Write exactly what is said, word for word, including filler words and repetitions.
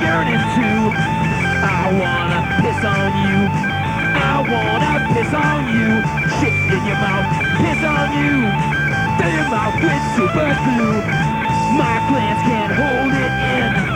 yearning to. I wanna piss on you. I wanna piss on you. Shit in your mouth, piss on you. Fill your mouth with super glue. My glands can't hold it in.